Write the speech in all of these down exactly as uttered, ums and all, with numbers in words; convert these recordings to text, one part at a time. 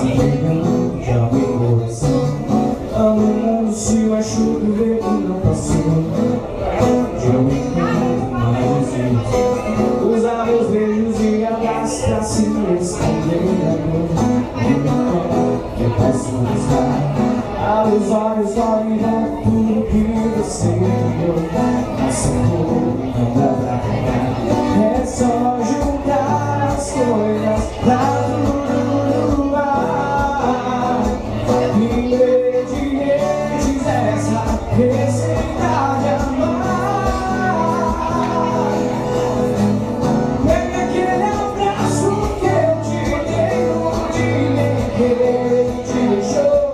se pegando de amigos. Amo o mundo se eu acho que ver que não passou. De eu encontro mais vezes. Usar meus beijos e abraços pra se esconder da dor. Que eu posso buscar. Abre os olhos, olha e volta tudo que você deu. Essa cor não dá pra pegar. É só juntar as coisas pra tudo voar. Ingredientes, essa receita de amar. Pega aquele abraço que eu te dei, onde ninguém te deixou.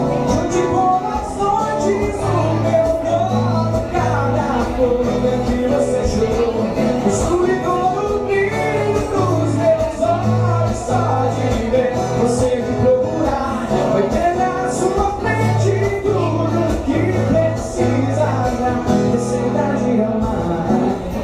Que você chorou, misture todo o brilho dos meus olhos. Só de ver você me procurar, vai ter na sua frente tudo que precisa da receita de amar.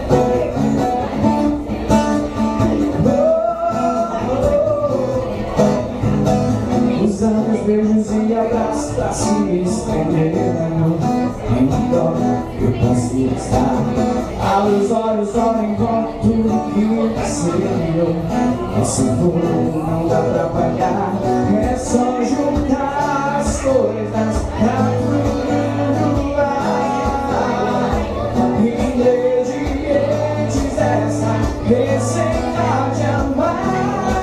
Usa meus beijos e abraços pra se estender, amor. Então eu posso estar. Abre os olhos, olha em volta tudo que você deu. Esse fogo não dá pra pagar. É só juntar as coisas pra tudo voar. Ingredientes, essa receita de amar.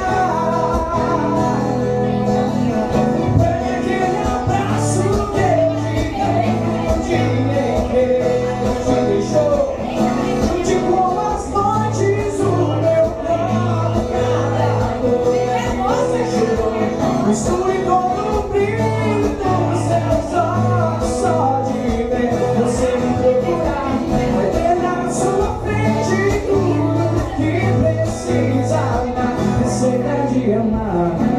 Misture todo o brilho dos seus olhos. Só de ver você me procurar, vai ter na sua frente tudo que precisa na receita de amar.